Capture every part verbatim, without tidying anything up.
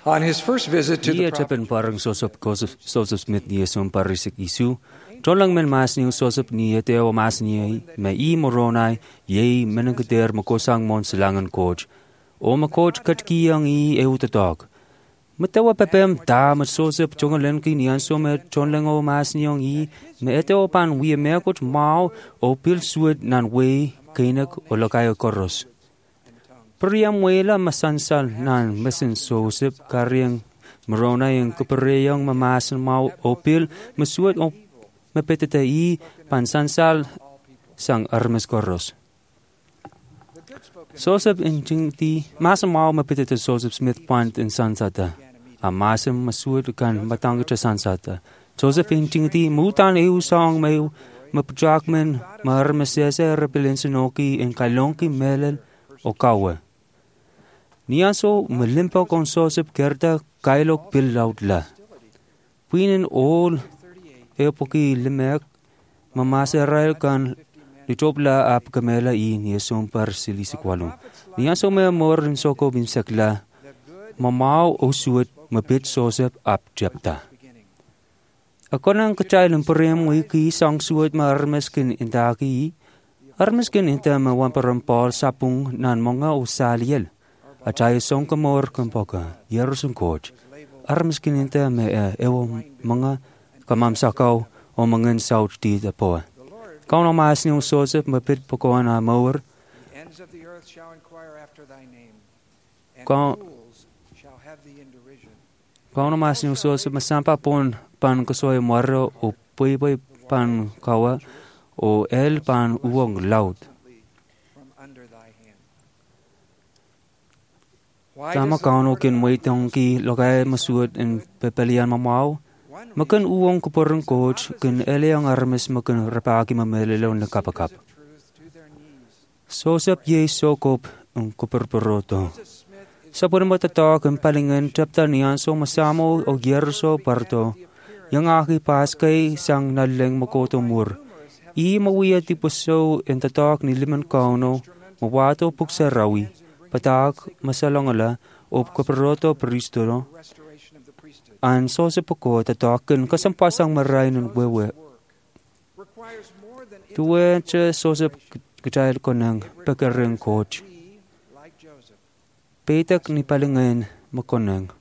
On his first visit to the Ia tapen parang Joseph Joseph Smith ni som parisik isu. Trolang men mas ni Joseph ni ete o mas ni me I moronai ye menengder makosang mon selangan coach. O ma coach katki yang I e utatog. Matawa pepem ta ma Joseph jongolen ki nian so me tronlang o mas ni yang I me ete o pan wi me coach mau o pil suet nan we kainak o lakay koros. Priam wela masansal nan mesin Joseph karyang marona yung kupareyang mamasan mau opil masuat o mapetete I pansansal sang armes koros. Joseph injingti masam mau mapetete Joseph Smith point in sansata. A masam masuat kan matangga sansata. Joseph injingti mutan eu song may mapajakmen marmesese repelensinoki in kailonki melel o kawe. Niaso melimpa kon Joseph kerta kailok pil lautla. Puinin all epoki limek mamaserail kan litopla ap kamela I niasong par silisikwalong. Niaso me morin soko binsekla mamau osuat mapit Joseph ap jepta. Ako nang kachailan parem wiki sang suat maarmeskin intaki armeskin inta mawamparampal sapung nan mga usaliel. Atay song kamor kampoka yerusung coach. Armiskin inte me ewo mga kamamsakaw o mga south di po. Kau na mas ni Joseph mapit poko na mower. Kau Kau na mas ni Joseph masampa pon pan kasoy moro o pui pui pan kawa o el pan uwong laut. Tama kauno kin waitong ki lokay masuot in pepelian mamaw. Makan uwong kuporong coach kin eleang armes makan rapaki mamelelon na kapakap. Joseph ye sokop ang kuperperoto. Sa pun matatak ang palingan chapter niyan so masamo o gerso parto. Yang aki pas kay sang naleng makotomur. I mawiya tipuso en tatak ni liman kauno mawato puksa rawi. Patak masalangala o kaperoto pristolo an so sa poko tatakan kasampasang maray ng wewe. Tuwe cha so sa kachayal ko ng pagkareng coach. Petak ni palingan makonang.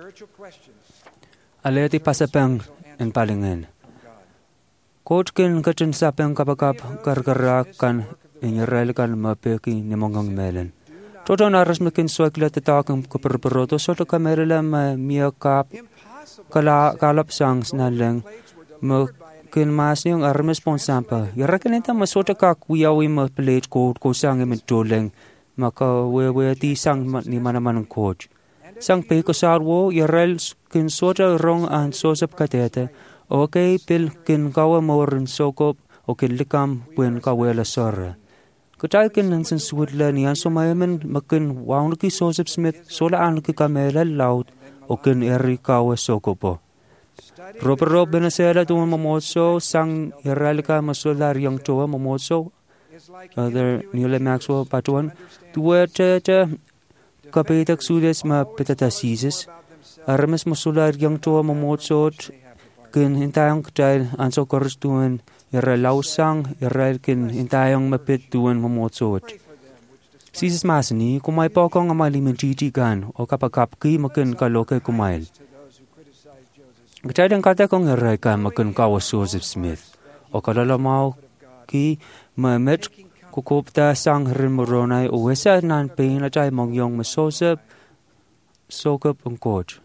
Aleti pasapang en palingan. Coach kin kachan sapang kapakap karkarakan inyarel kan mapeki ni mongang melen. Toto naras mekin swagla tatakang kuperperoto soto kamerala ma miyakap kala kalap sang snaleng mekin mas niyong armes ponsampa. Yarakin ita masota kakwiyawi ma plate coat ko sang imitoleng maka wewe ti sang ni manaman ng coach. Sang pe ko sarwo yarel kin sota rong an sosap katete okay pil kin kawa morin sokop o kin likam puen kawela sora. Kutaikin ng sensuidla niyan sumayaman makin wawn ki Joseph Smith sola an ki kamela laut o kin eri kawa soko po. Roper-rob benasela tuwa mamotso sang iralika masolar yang tuwa mamotso. Other Neil Maxwell patuan tuwa cha kapitak sudes ma petatasis. Arames masolar yang tuwa mamotso kin hintayang kutay anso korstuan Yara lausang, yara kin intayang mapit tuwan mamotsot. Sisis masani, kumay po akong amaliman titigan o kapagkapki makin kaloke kumail. Gachayang kata kong yara ka makin kawas Joseph Smith. O kalalamaw ki mamet kukupta sang rinmoronay o wesa nan pain at ay mongyong masosep sokap ang coach.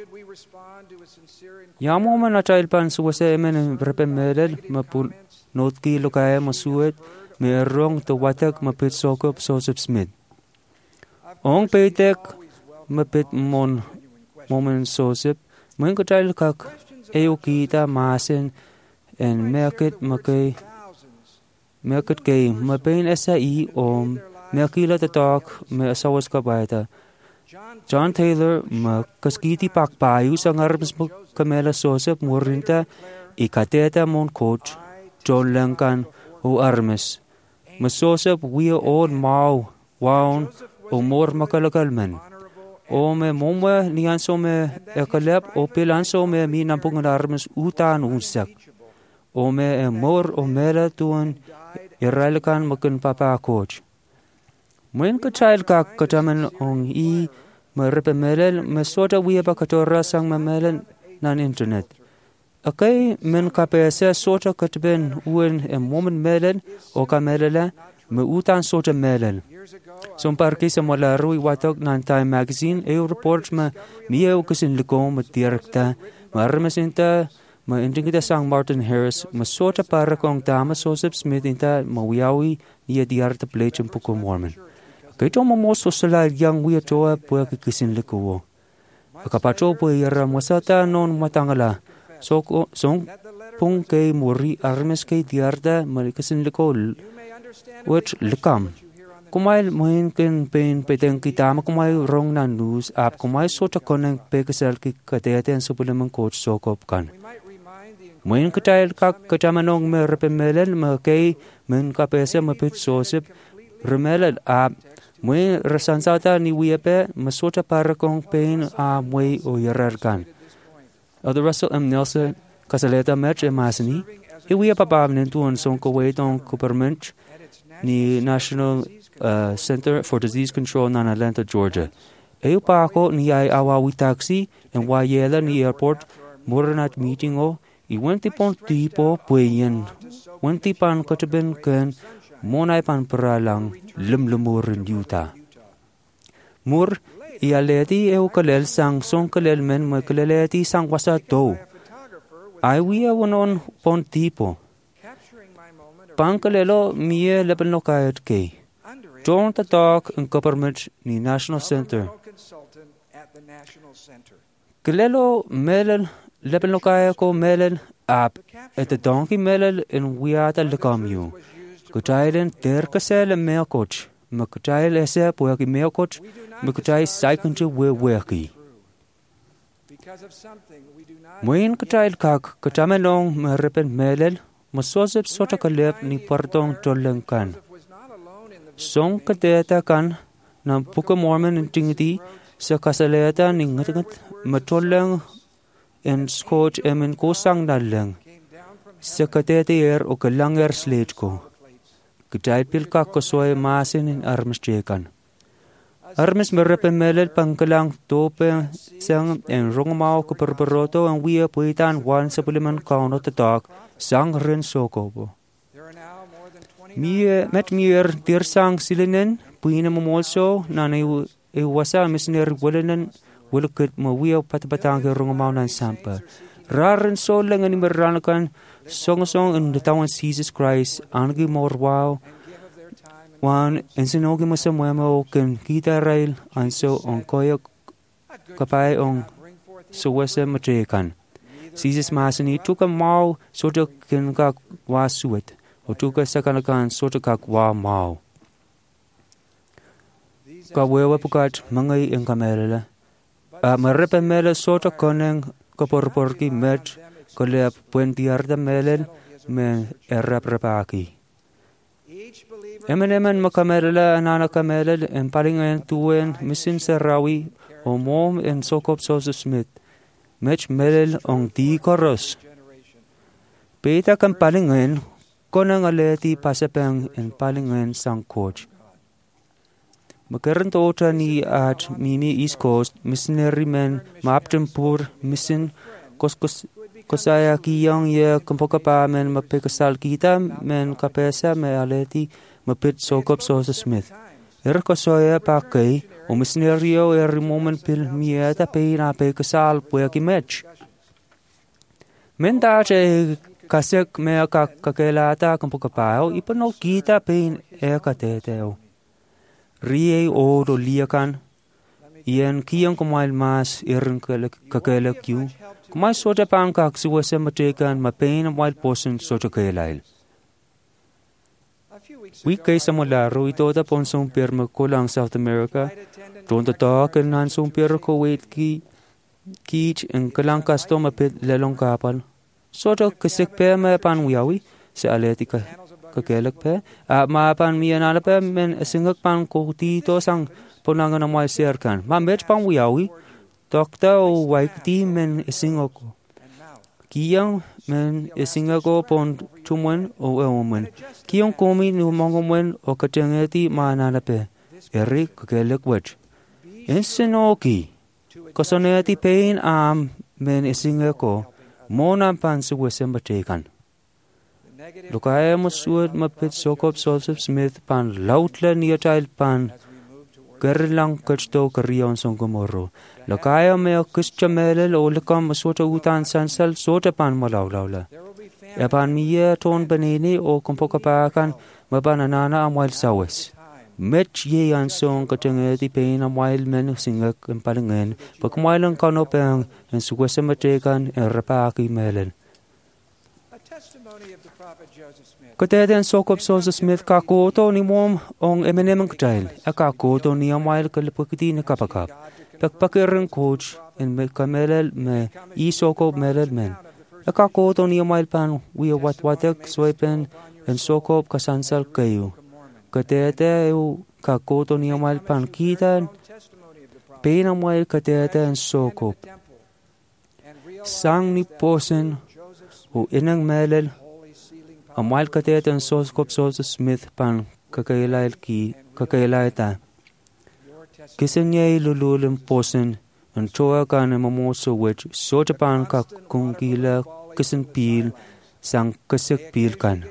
Yamo man na child pan suwase emen repemedel mapun not ki lokaya masuet merong tawatak mapit sokop Joseph Smith. Ong petek mapit mon moment Joseph mwen ko child kak eyo kita masen en merket makay merket kay mapain esa I om merkila tatak me asawas kabayta. John Taylor makaskiti pakpayu sa ngarabas mo kamela Joseph murinta ikateta mon coach John Lankan o Armes. Mas Joseph wiya on mau waon o mor makalakalman. O me momwe ni anso me ekalep o pil anso me mi nampungan armes utan unsak. O me e mor o mele tuan iralikan makin papa coach. Mwen ka child ka kataman ong i me repe melel me sota wia ba katora sang me melel nan internet. Akay men ka pese sota katben uen e momen melel o ka melele me utan sota melel. Som parki sa mala rui watok nan Time Magazine e report ma miye o kasin liko ma direkta ma armasinta ma indingita sang Martin Harris ma sota para kong dama Joseph Smith inta ma wiawi niya diarta plechum puko Mormon. Kaito mo mo sosala yang wiya toa puya kasin liko wo. Akapacho po yara masata non matangala. Soko song pung kay muri armes kay diarta malikasin liko which likam. Kumay mohin ken pen peteng kita ma kumay rong na news app kumay sota koneng pekasal ki kateten supplement coach sokop kan. Mohin katayal kak katamanong me repemelen ma kay men kapesa mapit sosip remeled app mohin rasansata ni wiepe masota para kong pen a moy o yararkan. Other Russell M. Nelson kasaleta match e masani e wiepa babnen tuon song kaway tong kupermench ni National uh, Center for Disease Control nan Atlanta, Georgia. Eyo pa ako ni ay awawi taxi en wayela ni airport muranat meeting o iwenti pon tipo puyen. Wenti pan kataben ken monay pan paralang limlumurin yuta. Mur ialeti eo kalel sang song kalel men ma kaleleti sang wasa do. Ay wiya wanon pon tipo. Pankalelo mie lepen no kayat kay. John tatak ang government ni National Center. Kalelo melel lepen no kaya ko melel ap et donkey melel in wiata lekamyu. Kutailen ter kasele mea coach. Makutail ese poaki mea coach. Makutai saikunju we weki. Moin kutail kak kutamenong merepen melel. Masosip sota kalep ni partong toleng kan. Song kadeta kan ng puka Mormon in tingiti sa kasaleta ni ngatingat matoleng en scotch emen kusang naleng. Sa kadeta er o kalanger slate ko. Kadait pilka kasoy masin in armas jekan. Armas merepen melel pangkalang tope sang en rongmao kaperperoto ang wia puitan wan sa puliman kauno tatak sang rin sokobo. Mie met mier dir sang silinen puina momolso na e wasa misner walanan walukit mo wia patbatang rongmao nan sampa. Rarin so lang ani meranakan song song in the town Jesus Christ angi morwao. Wan ensinogi mo sa muemo ken kita rail anso on koyok kapay on suwese matekan. Jesus masani tuka mau soto ken kak wa suet o tuka sakanakan soto kak wa mau. Kawewa pukat mangay ang kamerala. A marepe mele soto koneng kaporporki met kolep puentiarda melen me errap-rapaki. Emen-emen makamerala anana kamerala en palingan tuen misin sarawi o mom en sokop Joseph Smith. Mech melel ong di koros. Peta kan palingan konang aleti pasapang en palingan sang coach. Makaran tota ni at mimi East Coast missionary men maaptempur misin koskos kosaya kiyang ye kumpoka pa men mapikasal kita men kapesa me aleti mapit sokop Joseph Smith. Er kosoya pa kay o missionaryo er moment pil mieta pe na pikasal puya kimech. Men dace kasek me kakelata kumpoka pa o ipano kita pe e kateteo. Rie o do liakan ien kiyang kumail mas irin kakelak yu. Kumay sota pang kak suwasa matekan mapain ang wild person sota kailail. We kay sa mularo ito ta ponsong pirma ko lang South America. Doon tatakan nan song pirma ko wait ki kich ang kalang kasto mapit lalong kapal. Sota kasik pe may panwiyawi sa aletika kakelak pe. At mapan miyanala pe men asingak pan ko dito sang ponangan amai serkan. Ma mech pang wiawi. Dokta o waikti men isingoko. Kiyang men isingako pon tumwen o eomen. Kiyang komi nu mongomwen o katengeti maananape. Eri kakelek wech. Insinoki. Kosoneti pain am men isingako. Monam pan suwesem batekan. Lukaya masuad mapit sokop Joseph Smith pan lautla niatail pan gerilang kachto karion songomoro. Lukaya meo kistjamelel o likam sota utan sansal sota pan malaulawla. Epan miye ton benini o kompokapakan mabananana amwail sawes. Met ye an song katengeti pain amwail men singak empalingen pakmwailang kanopeng en suwesem batekan en rapaki melen. Kateten sokop Joseph Smith kakoto ni mom ong emenem ktail. Akakoto ni amail kalipakiti ni kapakap. Pakpakirang coach en me kamelel me i sokop melel men. Akakoto ni amail pan wiya watwatek soipen en sokop kasansal kayo. Katete eu kakoto ni amail pan kitan. Pain amail katete en sokop. Sang ni posen o inang melel. Amail katete en sokop Joseph Smith pan kakailail ki kakailaita. Kisin niya lululem posen en choa ka na mamoso wech sota pan ka kungkila kisin pil sang kisik pil kan.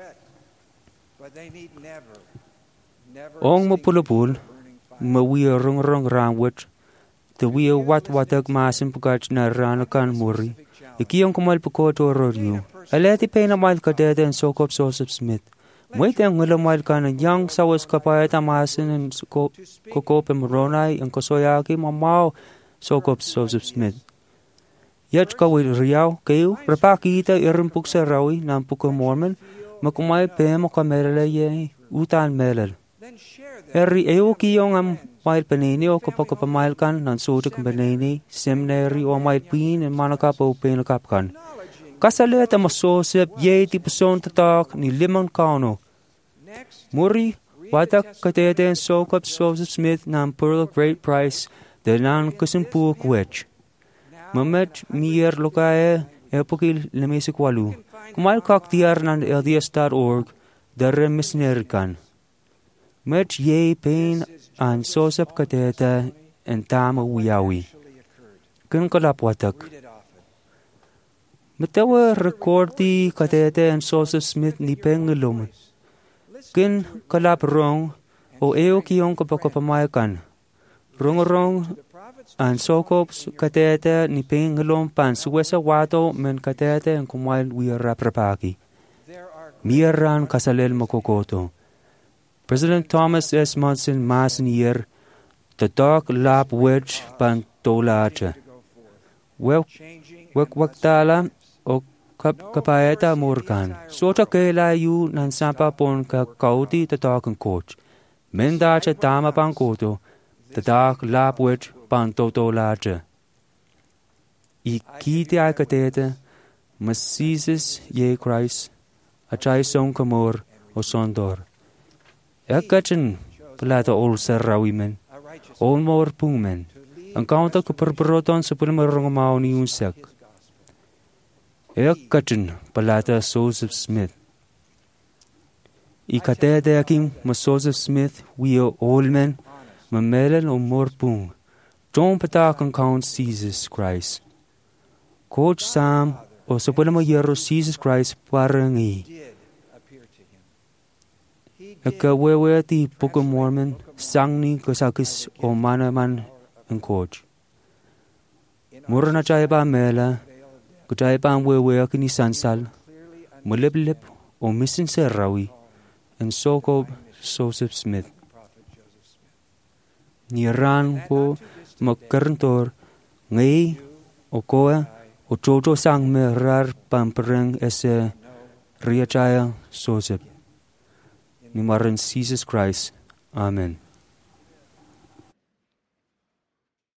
Ong mapulapul mawiya rung rung ram wech te wiya wat watak masin pagach na ranakan muri. Ikiyong kumal pakoto rodyo. Aleti pain amail katete en sokop Joseph Smith. Mwite ang ngulamail ka na yang sawas kapayat amasin en kokop em ronay ang kosoyaki mamaw sokop Joseph Smith. Yat kawil riyaw kayo rapakita irimpuk sa rawi ng puko Mormon makumay pemo kamelala ye utan melal. Eri eyo kiyong am mail panini o kapakapamail kan ng sotik panini seminary o mail pin en manakap o pinakap kan. Kasalit ang masosip ye ti person tatak ni limang kauno. Muri, watak katete en sokop Joseph Smith ng pearl great price dalan kasimpuk wech. Mamet mier lokae epokil lemisik walu. Kumail kaktiar ng L D S dot org dare misnerikan. Met ye pain an sosip katete en tama wiyawi. Kun kalap watak. Matawa rekordi katete en Joseph Smith ni pengelum. Kin kalap rong o eo kiyong kapakapamayakan. Rong rong an sokop katete ni pengelum pan suwesa wato men katete en kumail wiraprapaki. Miran kasalel makokoto. President Thomas S. Monson masin yer tatak lap wedge pan tolacha. Wek wek waktala o kap kapayata murkan. Sota kela yu nan sampa pon ka kauti tatak ang coach. Mendacha tama pang koto, tatak lapwet pan toto lacha. Ikiti ay katete, masisis ye Christ, achay song kamor o sondor. Ekachin palata ol sarrawi men, ol mor pung men. Ang kaunta kaperperoton sa pulimarongamaw ni unsak. Ekachin palata Joseph Smith. Ikatete aking ma Joseph Smith wiyo olmen, mamelen o morpung. John patak ang count Jesus Christ. Coach Sam o sa pulimayero Jesus Christ parangi. Ekawewe ti Book of Mormon sangni kasakis o manaman ang coach. Mura na chay pa mela, kachay pa ang wewe kini sansal, maliblip o misin sa rawi, ang sokop Joseph Smith. Niran ko magkarantor, ngay o koa o chocho sang merar pampereng ese riachaya Joseph. Ni maran Jesus Christ. Amen.